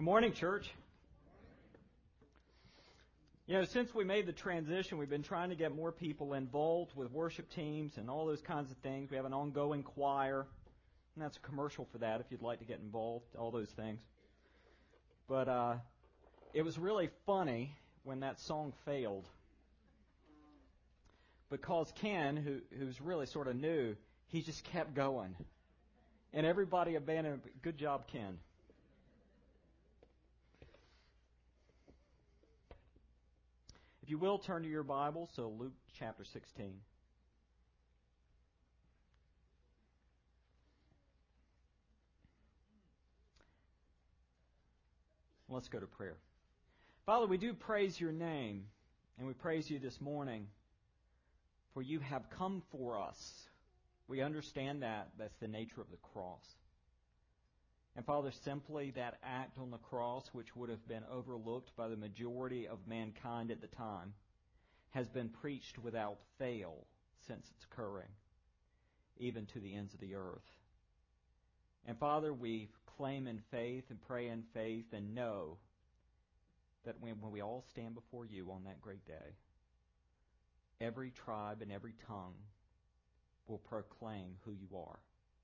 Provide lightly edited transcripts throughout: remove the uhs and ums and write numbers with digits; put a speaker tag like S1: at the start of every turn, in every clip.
S1: Good morning, church. Since we made the transition, we've been trying to get more people involved with worship teams and all those kinds of things. We have an ongoing choir, and that's a commercial for that if you'd like to get involved, all those things. But it was really funny when that song failed, because Ken, who's really sort of new, he just kept going. And everybody abandoned. Good job, Ken. If you will, turn to your Bible, so Luke chapter 16. Let's go to prayer. Father, we do praise your name, and we praise you this morning, for you have come for us. We understand that. That's the nature of the cross. And Father, simply that act on the cross, which would have been overlooked by the majority of mankind at the time, has been preached without fail since its occurring, even to the ends of the earth. And Father, we claim in faith and pray in faith and know that when we all stand before you on that great day, every tribe and every tongue will proclaim who you are.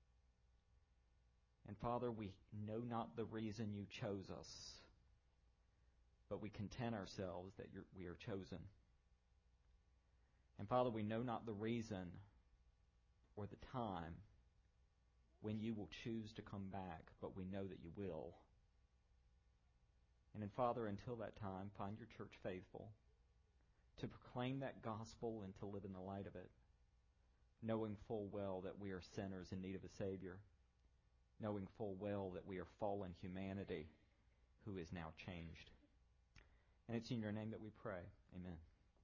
S1: And Father, we know not the reason you chose us, but we content ourselves that we are chosen. And Father, we know not the reason or the time when you will choose to come back, but we know that you will. And then, Father, until that time, find your church faithful to proclaim that gospel and to live in the light of it, knowing full well that we are sinners in need of a Savior, knowing full well that we are fallen humanity who is now changed. And it's in your name that we pray. Amen.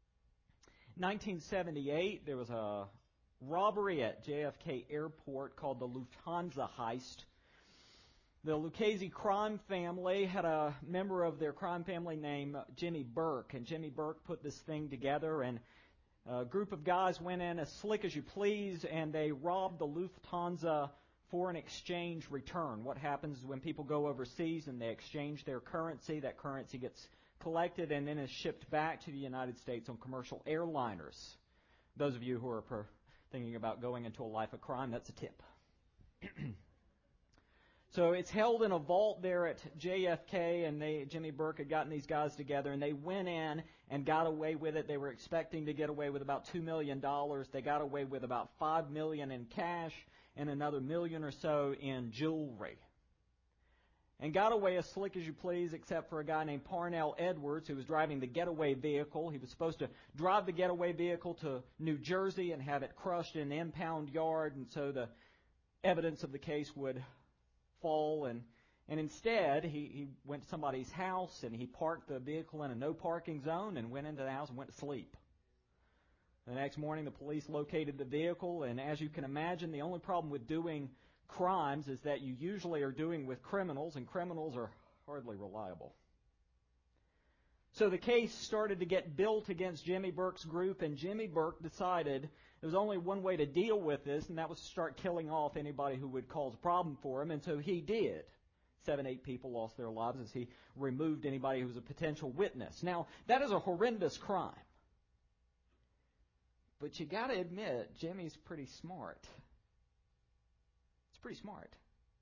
S1: 1978, there was a robbery at JFK Airport called the Lufthansa heist. The Lucchese crime family had a member of their crime family named Jimmy Burke, and Jimmy Burke put this thing together, and a group of guys went in as slick as you please, and they robbed the Lufthansa foreign exchange return. What happens is when people go overseas and they exchange their currency, that currency gets collected and then is shipped back to the United States on commercial airliners. Those of you who are thinking about going into a life of crime, that's a tip. So it's held in a vault there at JFK, and Jimmy Burke had gotten these guys together, and they went in and got away with it. They were expecting to get away with about $2 million. They got away with about $5 million in cash and another $1 million or so in jewelry. And got away as slick as you please, except for a guy named Parnell Edwards, who was driving the getaway vehicle. He was supposed to drive the getaway vehicle to New Jersey and have it crushed in an impound yard, and so the evidence of the case would fall, and instead he went to somebody's house and he parked the vehicle in a no parking zone and went into the house and went to sleep. The next morning the police located the vehicle, and as you can imagine, the only problem with doing crimes is that you usually are doing with criminals, and criminals are hardly reliable. So the case started to get built against Jimmy Burke's group, and Jimmy Burke decided there was only one way to deal with this, and that was to start killing off anybody who would cause a problem for him, and so he did. 7-8 people lost their lives as he removed anybody who was a potential witness. Now, that is a horrendous crime. But you got to admit, Jimmy's pretty smart. It's pretty smart.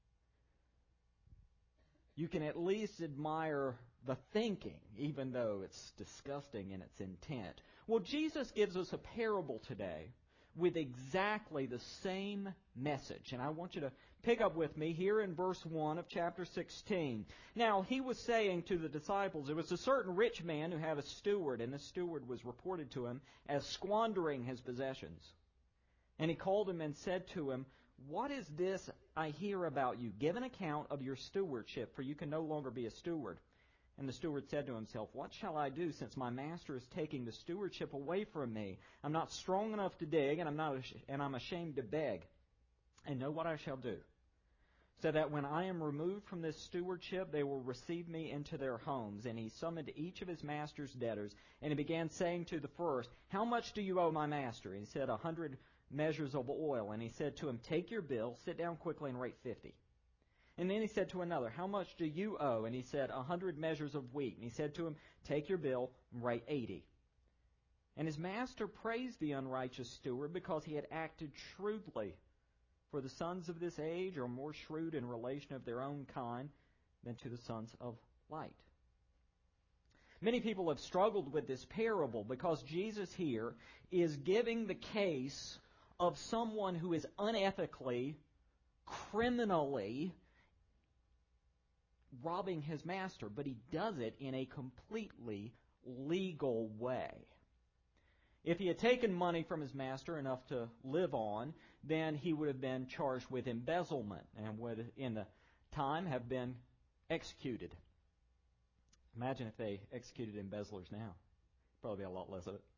S1: You can at least admire the thinking, even though it's disgusting in its intent. Well, Jesus gives us a parable today with exactly the same message. And I want you to pick up with me here in verse 1 of chapter 16. Now, he was saying to the disciples, there was a certain rich man who had a steward, and the steward was reported to him as squandering his possessions. And he called him and said to him, "What is this I hear about you? Give an account of your stewardship, for you can no longer be a steward." And the steward said to himself, "What shall I do, since my master is taking the stewardship away from me? I'm not strong enough to dig, and I'm ashamed to beg. And know what I shall do, so that when I am removed from this stewardship, they will receive me into their homes." And he summoned each of his master's debtors, and he began saying to the first, "How much do you owe my master?" And he said, 100 measures of oil. And he said to him, "Take your bill, sit down quickly and write 50. And then he said to another, how much do you owe? And he said, 100 measures of wheat. And he said to him, take your bill and write 80. And his master praised the unrighteous steward because he had acted shrewdly. For the sons of this age are more shrewd in relation of their own kind than to the sons of light. Many people have struggled with this parable because Jesus here is giving the case of someone who is unethically, criminally robbing his master, but he does it in a completely legal way. If he had taken money from his master enough to live on, then he would have been charged with embezzlement and would, in the time, have been executed. Imagine if they executed embezzlers now. Probably be a lot less of it.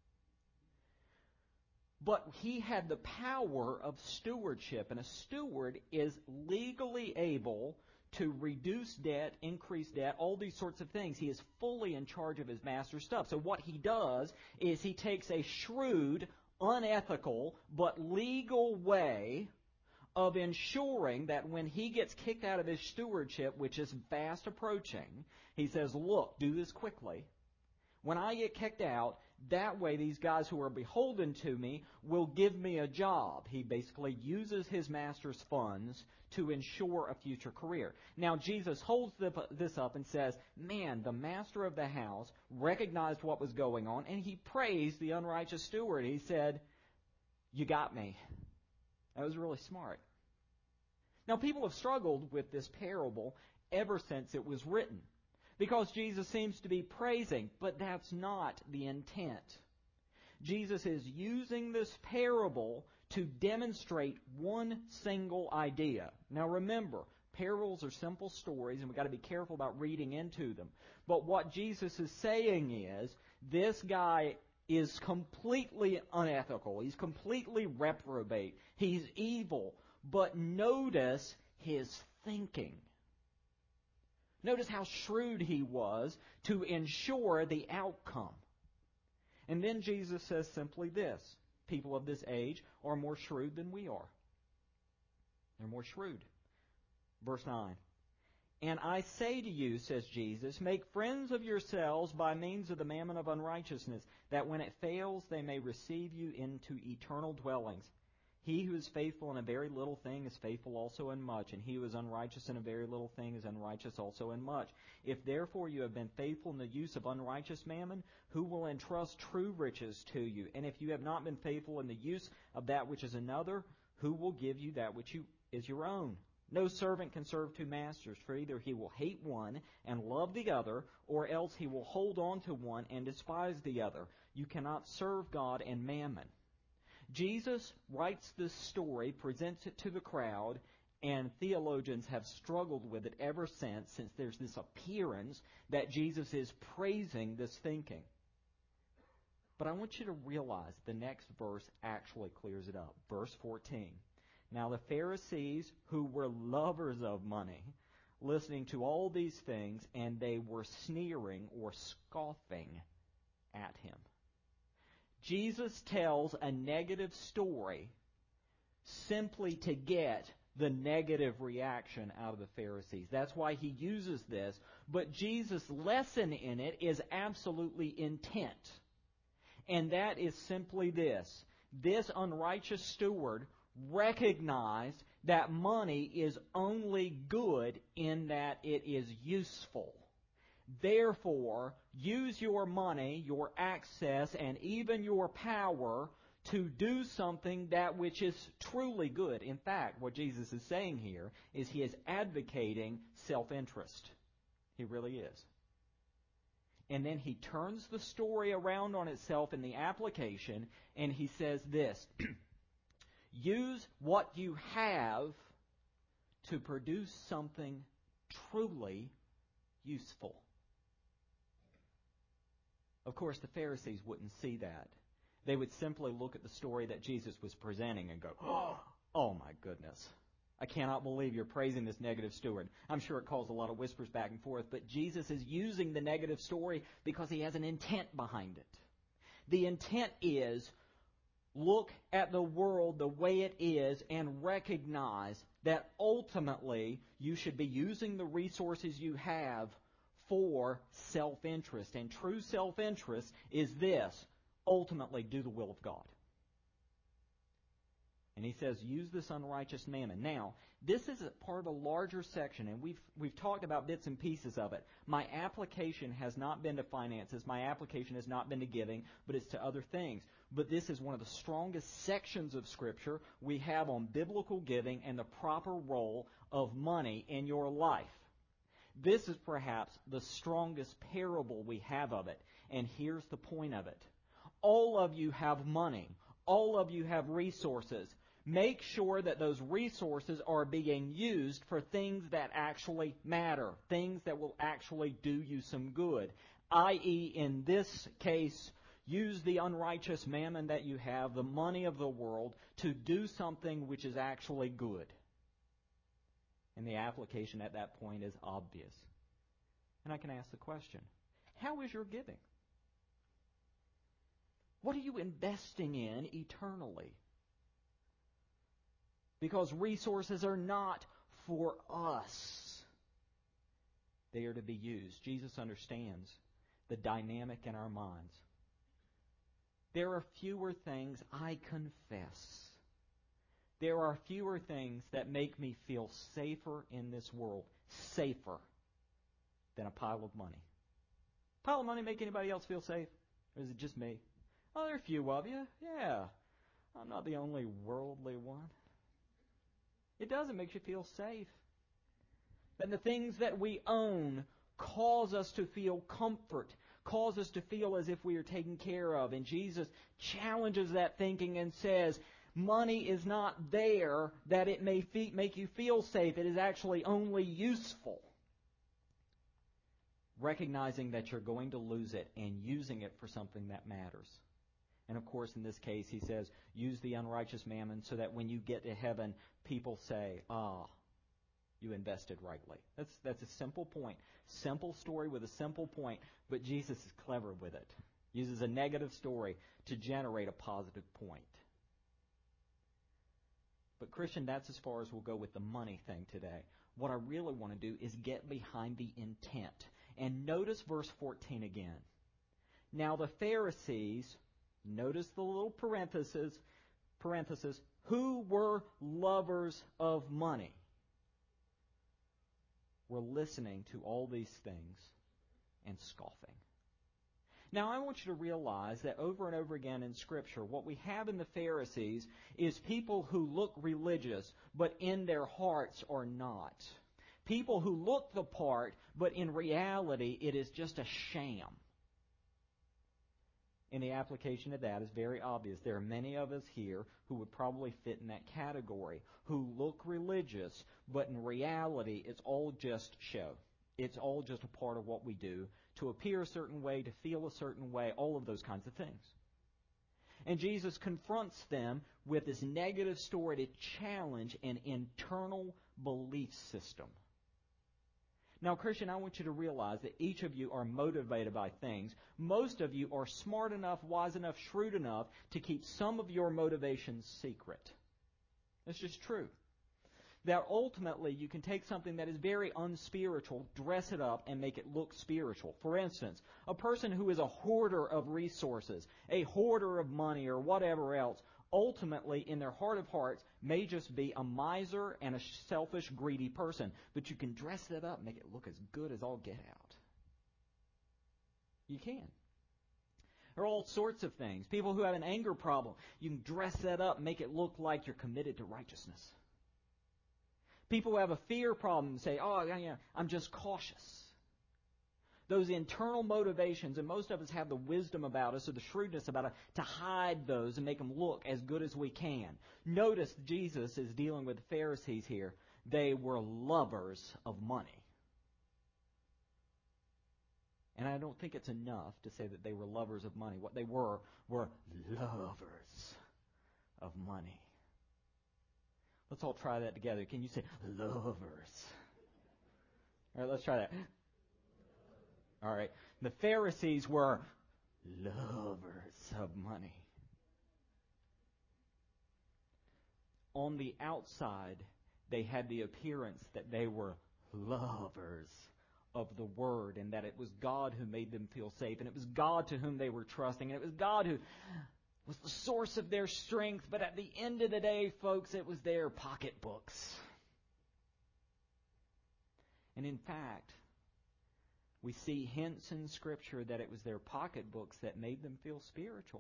S1: But he had the power of stewardship, and a steward is legally able to reduce debt, increase debt, all these sorts of things. He is fully in charge of his master's stuff. So what he does is he takes a shrewd, unethical, but legal way of ensuring that when he gets kicked out of his stewardship, which is fast approaching, he says, look, do this quickly. When I get kicked out, that way these guys who are beholden to me will give me a job. He basically uses his master's funds to ensure a future career. Now Jesus holds this up and says, man, the master of the house recognized what was going on, and he praised the unrighteous steward. He said, you got me. That was really smart. Now people have struggled with this parable ever since it was written, because Jesus seems to be praising, but that's not the intent. Jesus is using this parable to demonstrate one single idea. Now remember, parables are simple stories, and we've got to be careful about reading into them. But what Jesus is saying is, this guy is completely unethical. He's completely reprobate. He's evil. But notice his thinking. Notice how shrewd he was to ensure the outcome. And then Jesus says simply this: people of this age are more shrewd than we are. They're more shrewd. Verse 9. And I say to you, says Jesus, make friends of yourselves by means of the mammon of unrighteousness, that when it fails they may receive you into eternal dwellings. He who is faithful in a very little thing is faithful also in much, and he who is unrighteous in a very little thing is unrighteous also in much. If therefore you have been faithful in the use of unrighteous mammon, who will entrust true riches to you? And if you have not been faithful in the use of that which is another, who will give you that which is your own? No servant can serve two masters, for either he will hate one and love the other, or else he will hold on to one and despise the other. You cannot serve God and mammon. Jesus writes this story, presents it to the crowd, and theologians have struggled with it ever since there's this appearance that Jesus is praising this thinking. But I want you to realize the next verse actually clears it up. Verse 14. Now the Pharisees, who were lovers of money, listening to all these things, and they were sneering or scoffing at him. Jesus tells a negative story simply to get the negative reaction out of the Pharisees. That's why he uses this. But Jesus' lesson in it is absolutely intent. And that is simply this. This unrighteous steward recognized that money is only good in that it is useful. Therefore, use your money, your access, and even your power to do something that which is truly good. In fact, what Jesus is saying here is he is advocating self-interest. He really is. And then he turns the story around on itself in the application, and he says this: use what you have to produce something truly useful. Of course, the Pharisees wouldn't see that. They would simply look at the story that Jesus was presenting and go, oh my goodness, I cannot believe you're praising this negative steward. I'm sure it caused a lot of whispers back and forth, but Jesus is using the negative story because he has an intent behind it. The intent is, look at the world the way it is and recognize that ultimately you should be using the resources you have for self-interest. And true self-interest is this: ultimately do the will of God. And he says, use this unrighteous mammon. Now, this is a part of a larger section, and we've talked about bits and pieces of it. My application has not been to finances. My application has not been to giving, but it's to other things. But this is one of the strongest sections of Scripture we have on biblical giving and the proper role of money in your life. This is perhaps the strongest parable we have of it. And here's the point of it. All of you have money. All of you have resources. Make sure that those resources are being used for things that actually matter, things that will actually do you some good. I.e., in this case, use the unrighteous mammon that you have, the money of the world, to do something which is actually good. And the application at that point is obvious. And I can ask the question, how is your giving? What are you investing in eternally? Because resources are not for us. They are to be used. Jesus understands the dynamic in our minds. There are fewer things, I confess. There are fewer things that make me feel safer in this world, safer than a pile of money. Pile of money make anybody else feel safe? Or is it just me? Oh, there are a few of you. Yeah. I'm not the only worldly one. It does. It makes you feel safe. And the things that we own cause us to feel comfort, cause us to feel as if we are taken care of. And Jesus challenges that thinking and says, money is not there that it may make you feel safe. It is actually only useful. Recognizing that you're going to lose it and using it for something that matters. And of course, in this case, he says, use the unrighteous mammon so that when you get to heaven, people say, you invested rightly. That's a simple point. Simple story with a simple point, but Jesus is clever with it. Uses a negative story to generate a positive point. But Christian, that's as far as we'll go with the money thing today. What I really want to do is get behind the intent. And notice verse 14 again. Now the Pharisees, notice the little parenthesis, who were lovers of money, were listening to all these things and scoffing. Now, I want you to realize that over and over again in Scripture, what we have in the Pharisees is people who look religious, but in their hearts are not. People who look the part, but in reality, it is just a sham. And the application of that is very obvious. There are many of us here who would probably fit in that category, who look religious, but in reality, it's all just show. It's all just a part of what we do to appear a certain way, to feel a certain way, all of those kinds of things. And Jesus confronts them with this negative story to challenge an internal belief system. Now, Christian, I want you to realize that each of you are motivated by things. Most of you are smart enough, wise enough, shrewd enough to keep some of your motivations secret. That's just true. That ultimately you can take something that is very unspiritual, dress it up, and make it look spiritual. For instance, a person who is a hoarder of resources, a hoarder of money or whatever else, ultimately in their heart of hearts may just be a miser and a selfish, greedy person. But you can dress it up and make it look as good as all get out. You can. There are all sorts of things. People who have an anger problem, you can dress that up and make it look like you're committed to righteousness. People who have a fear problem say, I'm just cautious. Those internal motivations, and most of us have the wisdom about us or the shrewdness about us to hide those and make them look as good as we can. Notice Jesus is dealing with the Pharisees here. They were lovers of money. And I don't think it's enough to say that they were lovers of money. What they were lovers of money. Let's all try that together. Can you say, lovers? All right, let's try that. All right. The Pharisees were lovers of money. on the outside, they had the appearance that they were lovers of the Word, and that it was God who made them feel safe, and it was God to whom they were trusting, and it was God who was the source of their strength. But at the end of the day, folks, it was their pocketbooks. And in fact, we see hints in Scripture that it was their pocketbooks that made them feel spiritual.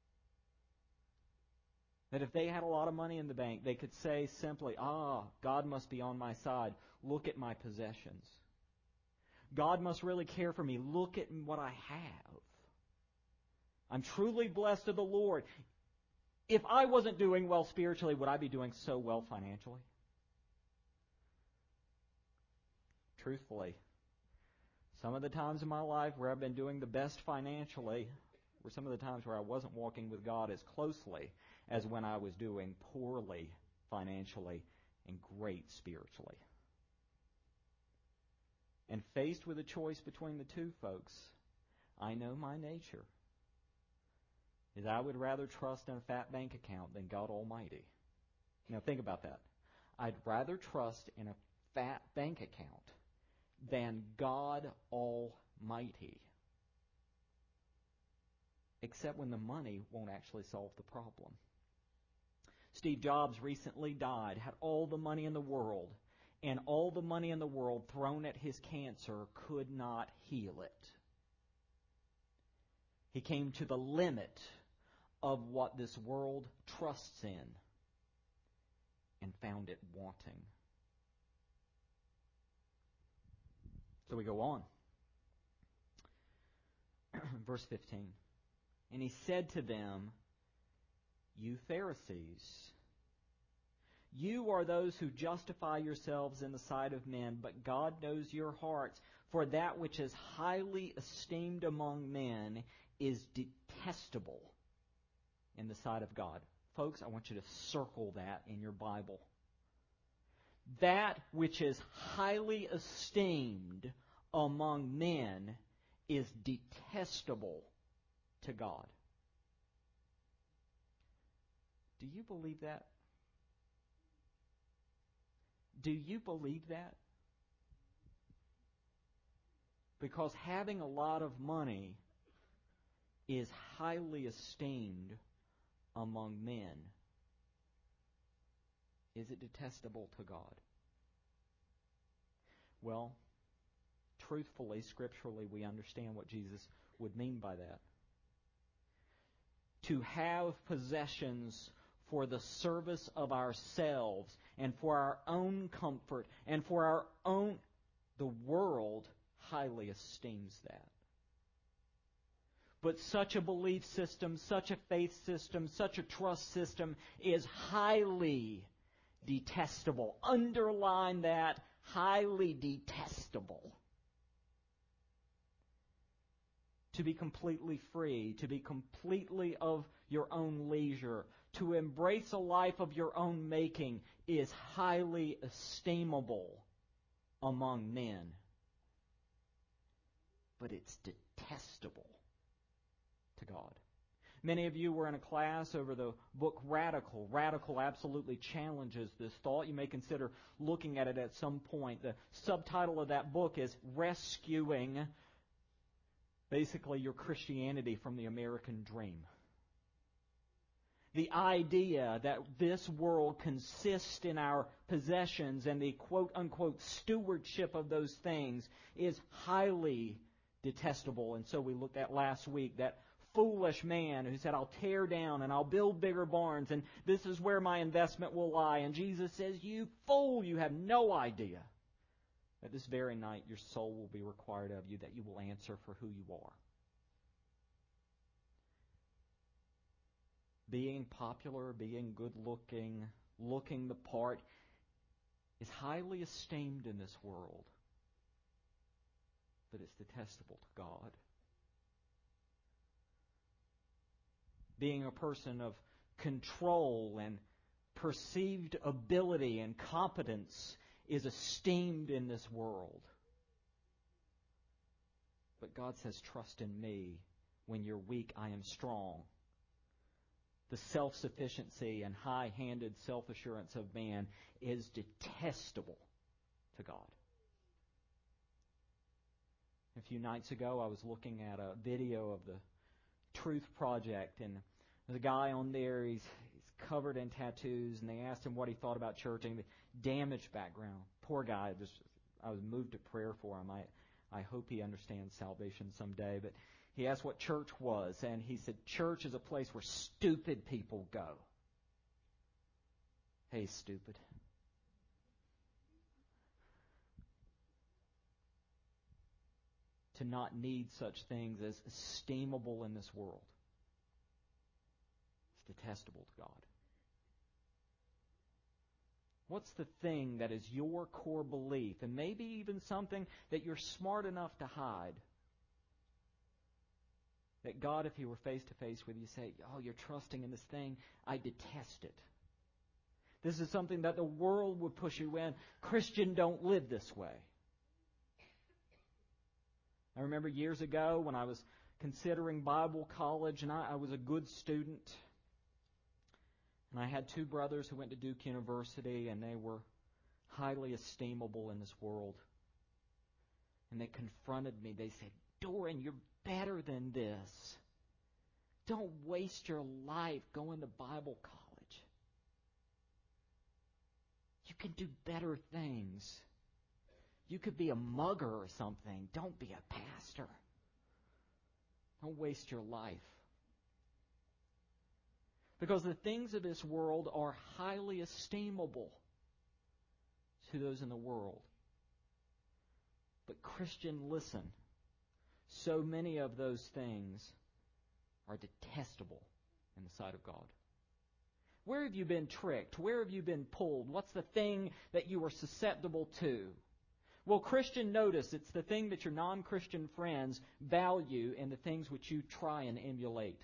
S1: That if they had a lot of money in the bank, they could say simply, God must be on my side. Look at my possessions. God must really care for me. Look at what I have. I'm truly blessed of the Lord. If I wasn't doing well spiritually, would I be doing so well financially? Truthfully, some of the times in my life where I've been doing the best financially were some of the times where I wasn't walking with God as closely as when I was doing poorly financially and great spiritually. And faced with a choice between the two, folks, I know my nature is I would rather trust in a fat bank account than God Almighty. Now think about that. I'd rather trust in a fat bank account than God Almighty. Except when the money won't actually solve the problem. Steve Jobs recently died, had all the money in the world, and all the money in the world thrown at his cancer could not heal it. He came to the limit of what this world trusts in and found it wanting. So we go on. Verse 15. And he said to them, you Pharisees, you are those who justify yourselves in the sight of men, but God knows your hearts. For that which is highly esteemed among men is detestable in the sight of God. Folks, I want you to circle that in your Bible. That which is highly esteemed among men is detestable to God. Do you believe that? Do you believe that? Because having a lot of money is highly esteemed among men. Is it detestable to God? Well, truthfully, scripturally, we understand what Jesus would mean by that. To have possessions for the service of ourselves and for our own comfort and for our own, the world highly esteems that. But such a belief system, such a faith system, such a trust system is highly detestable. Underline that, highly detestable. To be completely free, to be completely of your own leisure, to embrace a life of your own making is highly esteemable among men. But it's detestable to God. Many of you were in a class over the book Radical. Radical absolutely challenges this thought. You may consider looking at it at some point. The subtitle of that book is Rescuing, basically, your Christianity from the American Dream. The idea that this world consists in our possessions and the quote-unquote stewardship of those things is highly detestable. And so we looked at last week that foolish man who said, I'll tear down and I'll build bigger barns and this is where my investment will lie. And Jesus says, you fool, you have no idea that this very night your soul will be required of you, that you will answer for who you are. Being popular, being good-looking, looking the part is highly esteemed in this world, but it's detestable to God. Being a person of control and perceived ability and competence is esteemed in this world. But God says, trust in me. When you're weak, I am strong. the self-sufficiency and high-handed self-assurance of man is detestable to God. A few nights ago, I was looking at a video of the Truth Project, and there's a guy on there, he's covered in tattoos, and they asked him what he thought about church, and damaged background. Poor guy, I was moved to prayer for him. I hope he understands salvation someday, but he asked what church was, and he said, church is a place where stupid people go. Hey, stupid. To not need such things as esteemable in this world. It's detestable to God. What's the thing that is your core belief, and maybe even something that you're smart enough to hide, that God, if He were face to face with you, say, oh, you're trusting in this thing, I detest it. This is something that the world would push you in. Christian, don't live this way. I remember years ago when I was considering Bible college, and I was a good student. And I had two brothers who went to Duke University, and they were highly esteemable in this world. And they confronted me. They said, Doran, you're better than this. Don't waste your life going to Bible college. You can do better things. You could be a mugger or something. Don't be a pastor. Don't waste your life. Because the things of this world are highly esteemable to those in the world. But Christian, listen. So many of those things are detestable in the sight of God. Where have you been tricked? Where have you been pulled? What's the thing that you are susceptible to? Well, Christian, notice it's the thing that your non-Christian friends value and the things which you try and emulate.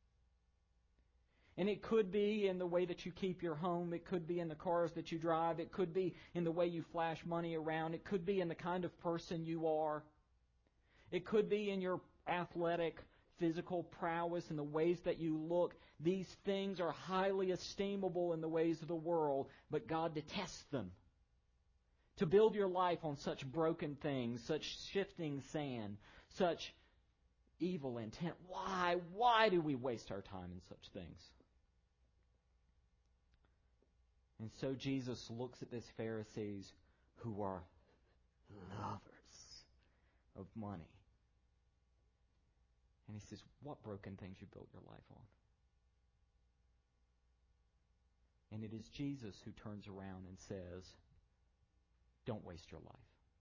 S1: And it could be in the way that you keep your home. It could be in the cars that you drive. It could be in the way you flash money around. It could be in the kind of person you are. It could be in your athletic, physical prowess and the ways that you look. These things are highly esteemable in the ways of the world, but God detests them. To build your life on such broken things, such shifting sand, such evil intent. Why? Why do we waste our time in such things? And so Jesus looks at these Pharisees who are lovers of money. And He says, what broken things you built your life on? And it is Jesus who turns around and says, don't waste your life.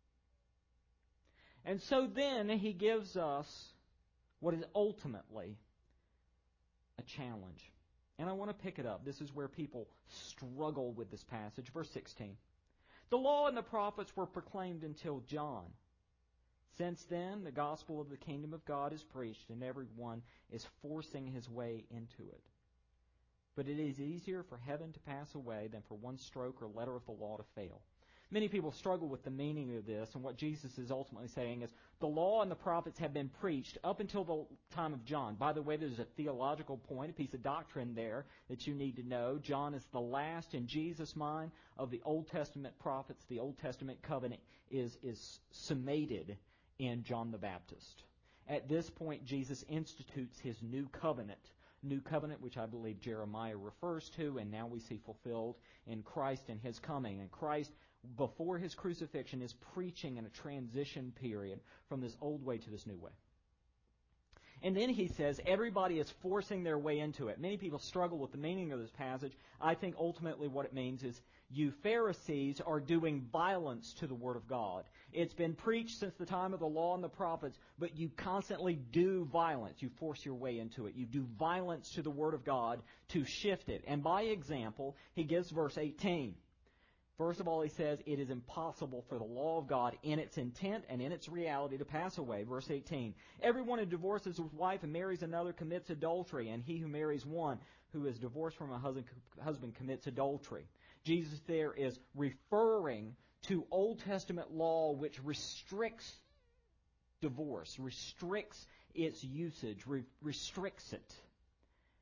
S1: And so then He gives us what is ultimately a challenge. And I want to pick it up. This is where people struggle with this passage. Verse 16. The law and the prophets were proclaimed until John. Since then, the gospel of the kingdom of God is preached, and everyone is forcing his way into it. But it is easier for heaven to pass away than for one stroke or letter of the law to fail. Many people struggle with the meaning of this, and what Jesus is ultimately saying is the law and the prophets have been preached up until the time of John. By the way, there's a theological point, a piece of doctrine there that you need to know. John is the last, in Jesus' mind, of the Old Testament prophets. The Old Testament covenant is summated in John the Baptist. At this point, Jesus institutes His new covenant, which I believe Jeremiah refers to, and now we see fulfilled in Christ and His coming. And Christ, before His crucifixion, is preaching in a transition period from this old way to this new way. And then He says everybody is forcing their way into it. Many people struggle with the meaning of this passage. I think ultimately what it means is you Pharisees are doing violence to the Word of God. It's been preached since the time of the law and the prophets, but you constantly do violence. You force your way into it. You do violence to the Word of God to shift it. And by example, He gives verse 18. First of all, He says it is impossible for the law of God in its intent and in its reality to pass away. Verse 18, everyone who divorces his wife and marries another commits adultery, and he who marries one who is divorced from a husband commits adultery. Jesus there is referring to Old Testament law which restricts divorce, restricts its usage, restricts it.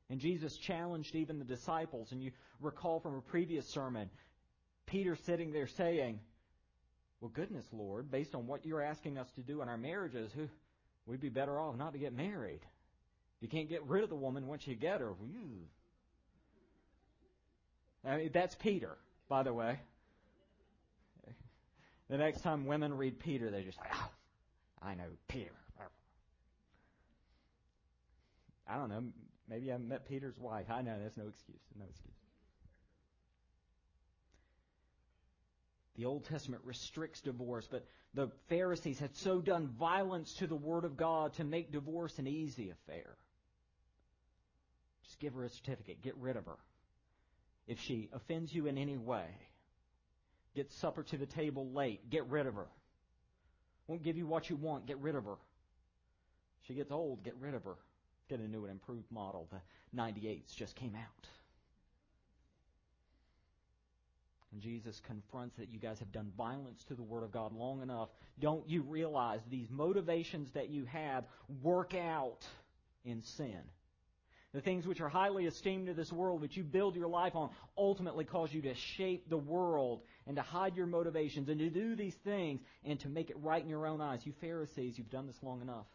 S1: And Jesus challenged even the disciples. And you recall from a previous sermon, Peter sitting there saying, well, goodness, Lord, based on what you're asking us to do in our marriages, we'd be better off not to get married. You can't get rid of the woman once you get her. I mean, that's Peter, by the way. The next time women read Peter, they just, I know Peter. I don't know. Maybe I haven't met Peter's wife. I know, that's no excuse. No excuse. The Old Testament restricts divorce, but the Pharisees had so done violence to the Word of God to make divorce an easy affair. Just give her a certificate. Get rid of her. If she offends you in any way, gets supper to the table late, get rid of her. Won't give you what you want, get rid of her. She gets old, get rid of her. Get a new and improved model. The 98s just came out. And Jesus confronts that you guys have done violence to the Word of God long enough. Don't you realize these motivations that you have work out in sin? The things which are highly esteemed in this world, which you build your life on, ultimately cause you to shape the world and to hide your motivations and to do these things and to make it right in your own eyes. You Pharisees, you've done this long enough.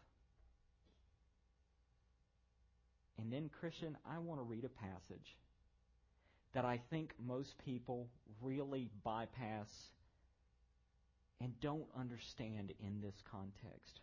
S1: And then, Christian, I want to read a passage that I think most people really bypass and don't understand in this context.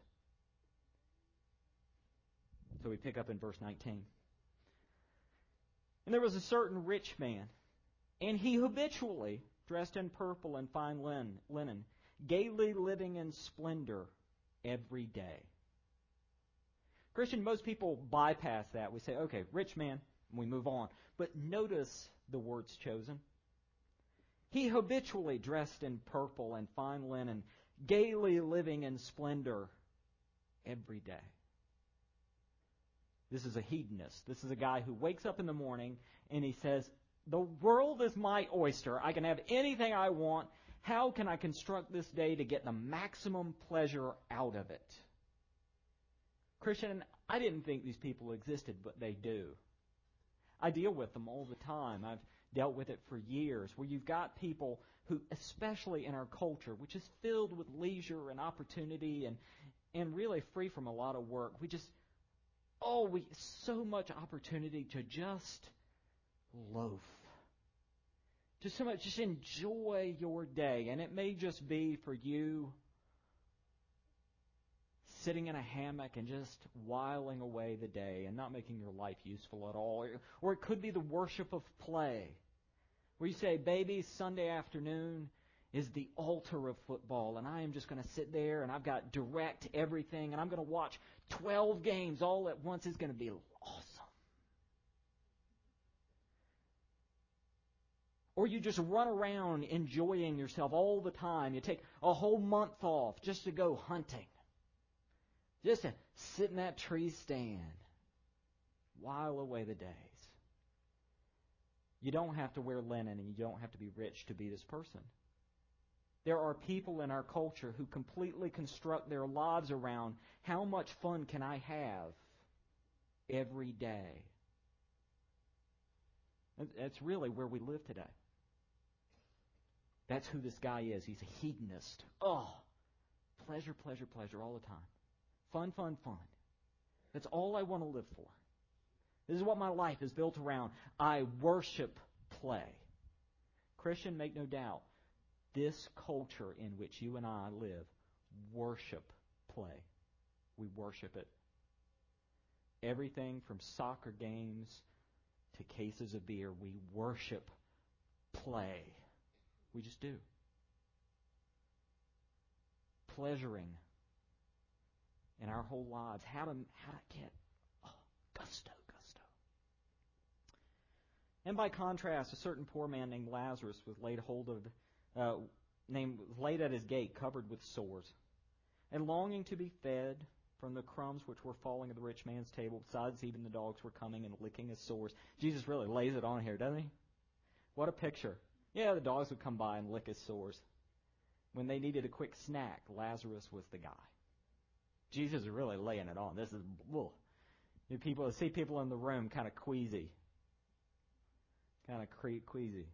S1: So we pick up in verse 19. And there was a certain rich man, and he habitually dressed in purple and fine linen, gaily living in splendor every day. Christian, most people bypass that. We say, okay, rich man, and we move on. But notice the words chosen. He habitually dressed in purple and fine linen, gaily living in splendor every day. This is a hedonist. This is a guy who wakes up in the morning and he says, the world is my oyster. I can have anything I want. How can I construct this day to get the maximum pleasure out of it? Christian, I didn't think these people existed, but they do. I deal with them all the time. I've dealt with it for years, where you've got people who, especially in our culture, which is filled with leisure and opportunity and really free from a lot of work, we so much opportunity to just loaf. Just enjoy your day. And it may just be for you sitting in a hammock and just whiling away the day and not making your life useful at all. Or it could be the worship of play, where you say, baby, Sunday afternoon is the altar of football, and I am just going to sit there, and I've got direct everything, and I'm going to watch 12 games all at once. It's going to be awesome. Or you just run around enjoying yourself all the time. You take a whole month off just to go hunting. Just to sit in that tree stand, while away the days. You don't have to wear linen and you don't have to be rich to be this person. There are people in our culture who completely construct their lives around how much fun can I have every day. That's really where we live today. That's who this guy is. He's a hedonist. Oh, pleasure, pleasure, pleasure all the time. Fun, fun, fun. That's all I want to live for. This is what my life is built around. I worship play. Christian, make no doubt, this culture in which you and I live worship play. We worship it. Everything from soccer games to cases of beer, we worship play. We just do. Pleasuring in our whole lives. How to get gusto. And by contrast, a certain poor man named Lazarus was laid at his gate, covered with sores, and longing to be fed from the crumbs which were falling at the rich man's table. Besides, even the dogs were coming and licking his sores. Jesus really lays it on here, doesn't he? What a picture. Yeah, the dogs would come by and lick his sores. When they needed a quick snack, Lazarus was the guy. Jesus is really laying it on. This is, I see people in the room kind of queasy. Queasy.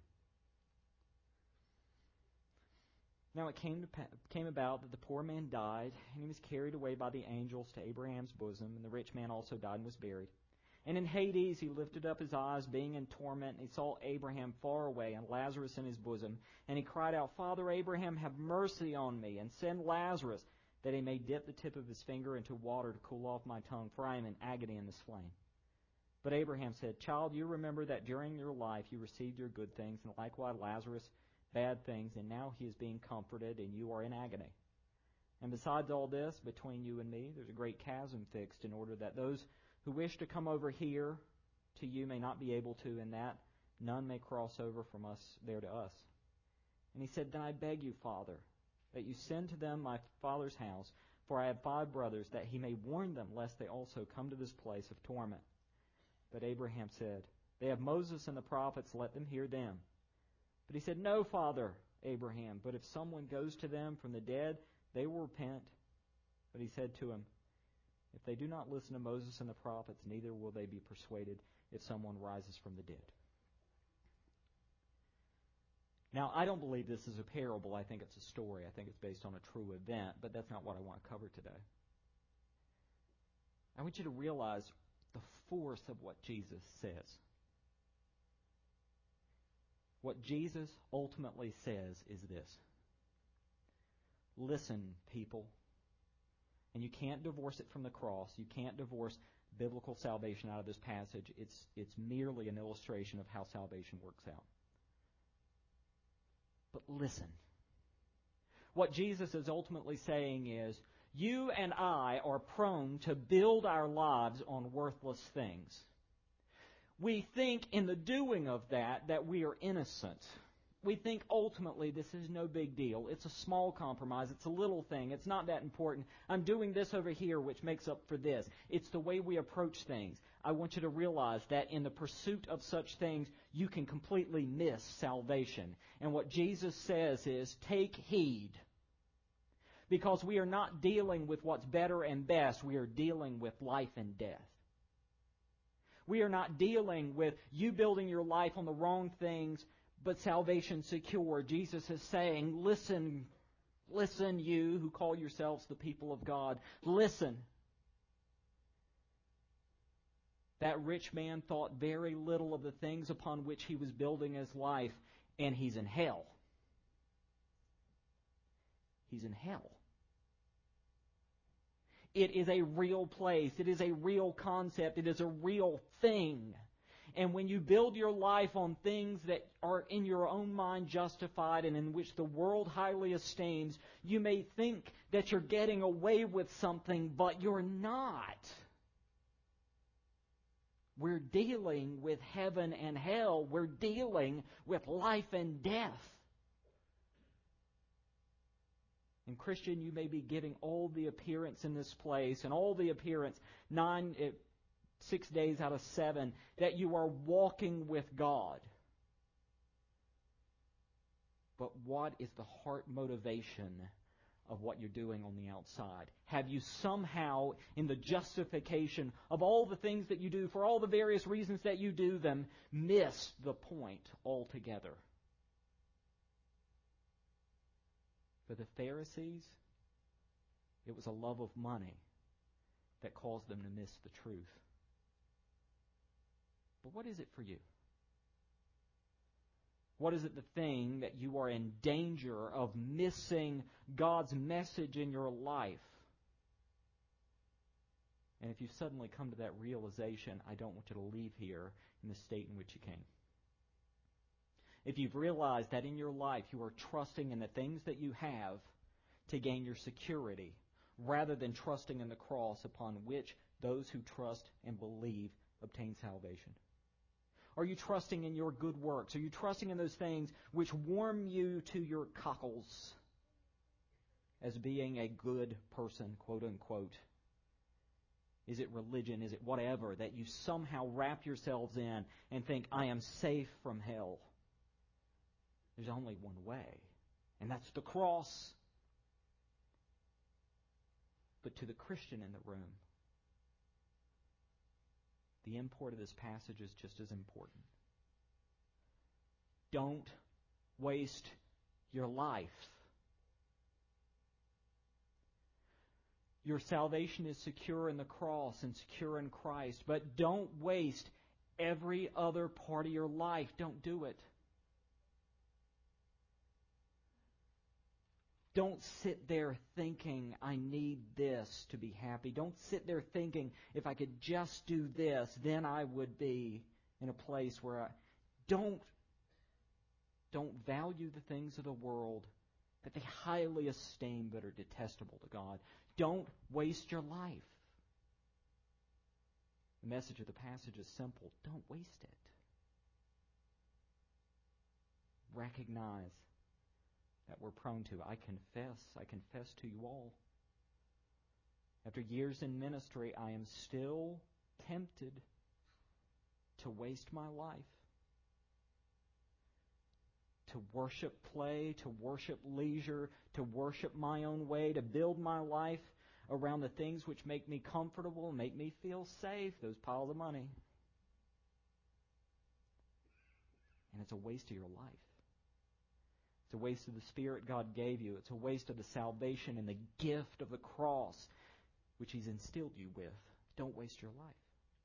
S1: Now it came about that the poor man died, and he was carried away by the angels to Abraham's bosom, and the rich man also died and was buried. And in Hades he lifted up his eyes, being in torment, and he saw Abraham far away, and Lazarus in his bosom. And he cried out, Father Abraham, have mercy on me, and send Lazarus, that he may dip the tip of his finger into water to cool off my tongue, for I am in agony in this flame. But Abraham said, Child, you remember that during your life you received your good things, and likewise Lazarus bad things, and now he is being comforted, and you are in agony. And besides all this, between you and me, there's a great chasm fixed, in order that those who wish to come over here to you may not be able to, and that none may cross over from us there to us. And he said, Then I beg you, Father, that you send to them my father's house, for I have 5 brothers, that he may warn them, lest they also come to this place of torment. But Abraham said, They have Moses and the prophets, let them hear them. But he said, No, Father Abraham, but if someone goes to them from the dead, they will repent. But he said to him, If they do not listen to Moses and the prophets, neither will they be persuaded if someone rises from the dead. Now, I don't believe this is a parable. I think it's a story. I think it's based on a true event, but that's not what I want to cover today. I want you to realize the force of what Jesus says. What Jesus ultimately says is this. Listen, people. And you can't divorce it from the cross. You can't divorce biblical salvation out of this passage. It's merely an illustration of how salvation works out. But listen. What Jesus is ultimately saying is, you and I are prone to build our lives on worthless things. We think in the doing of that we are innocent. We think ultimately this is no big deal. It's a small compromise. It's a little thing. It's not that important. I'm doing this over here, which makes up for this. It's the way we approach things. I want you to realize that in the pursuit of such things, you can completely miss salvation. And what Jesus says is, take heed. Because we are not dealing with what's better and best. We are dealing with life and death. We are not dealing with you building your life on the wrong things, but salvation secure. Jesus is saying, listen, you who call yourselves the people of God. Listen. That rich man thought very little of the things upon which he was building his life, and he's in hell. He's in hell. It is a real place. It is a real concept. It is a real thing. And when you build your life on things that are in your own mind justified and in which the world highly esteems, you may think that you're getting away with something, but you're not. We're dealing with heaven and hell. We're dealing with life and death. And Christian, you may be giving all the appearance in this place and all the appearance 6 days out of 7 that you are walking with God. But what is the heart motivation of what you're doing on the outside? Have you somehow, in the justification of all the things that you do, for all the various reasons that you do them, missed the point altogether? For the Pharisees, it was a love of money that caused them to miss the truth. But what is it for you? What is it the thing that you are in danger of missing God's message in your life? And if you suddenly come to that realization, I don't want you to leave here in the state in which you came. If you've realized that in your life you are trusting in the things that you have to gain your security, rather than trusting in the cross upon which those who trust and believe obtain salvation. Are you trusting in your good works? Are you trusting in those things which warm you to your cockles as being a good person, quote unquote? Is it religion? Is it whatever that you somehow wrap yourselves in and think, I am safe from hell? There's only one way, and that's the cross. But to the Christian in the room, the import of this passage is just as important. Don't waste your life. Your salvation is secure in the cross and secure in Christ, but don't waste every other part of your life. Don't do it. Don't sit there thinking, I need this to be happy. Don't sit there thinking, if I could just do this, then I would be in a place where I... Don't value the things of the world that they highly esteem but are detestable to God. Don't waste your life. The message of the passage is simple. Don't waste it. Recognize that we're prone to. I confess to you all. After years in ministry, I am still tempted to waste my life. To worship play, to worship leisure, to worship my own way, to build my life around the things which make me comfortable, make me feel safe, those piles of money. And it's a waste of your life. It's a waste of the Spirit God gave you. It's a waste of the salvation and the gift of the cross which He's instilled you with. Don't waste your life.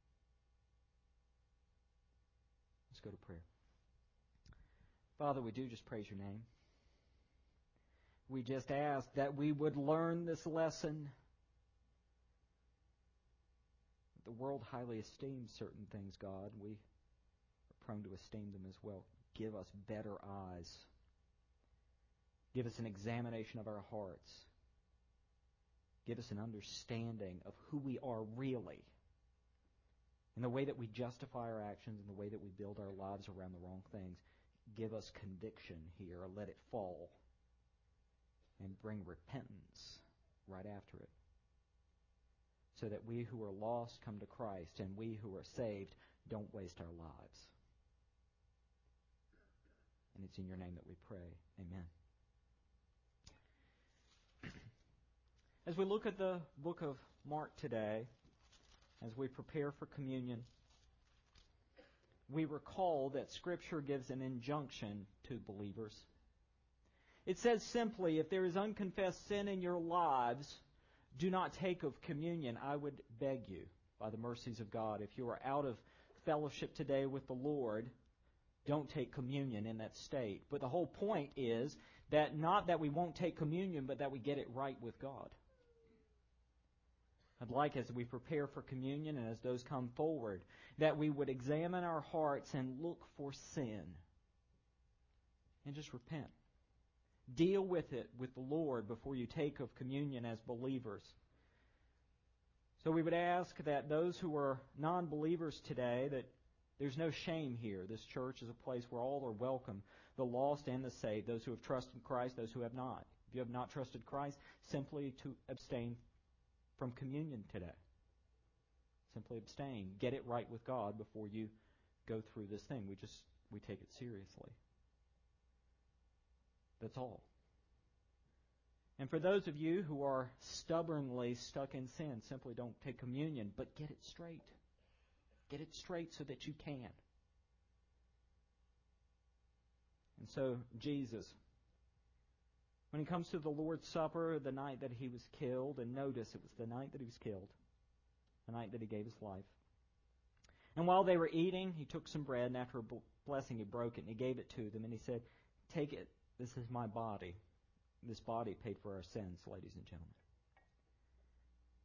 S1: Let's go to prayer. Father, we do just praise your name. We just ask that we would learn this lesson. The world highly esteems certain things, God. We are prone to esteem them as well. Give us better eyes. Give us an examination of our hearts. Give us an understanding of who we are really, in the way that we justify our actions, in the way that we build our lives around the wrong things. Give us conviction here. Let it fall. And bring repentance right after it. So that we who are lost come to Christ, and we who are saved don't waste our lives. And it's in your name that we pray. Amen. As we look at the book of Mark today, as we prepare for communion, we recall that Scripture gives an injunction to believers. It says simply, if there is unconfessed sin in your lives, do not take of communion. I would beg you, by the mercies of God, if you are out of fellowship today with the Lord, don't take communion in that state. But the whole point is that not that we won't take communion, but that we get it right with God. I'd like, as we prepare for communion and as those come forward, that we would examine our hearts and look for sin. And just repent. Deal with it with the Lord before you take of communion as believers. So we would ask that those who are non-believers today, that there's no shame here. This church is a place where all are welcome, the lost and the saved, those who have trusted Christ, those who have not. If you have not trusted Christ, simply to abstain from communion today. Simply abstain. Get it right with God before you go through this thing. We take it seriously. That's all. And for those of you who are stubbornly stuck in sin, simply don't take communion, but get it straight. Get it straight so that you can. And so Jesus, when He comes to the Lord's Supper, the night that He was killed, and notice it was the night that He was killed, the night that He gave His life. And while they were eating, He took some bread, and after a blessing He broke it, and He gave it to them, and He said, take it, this is my body. This body paid for our sins, ladies and gentlemen.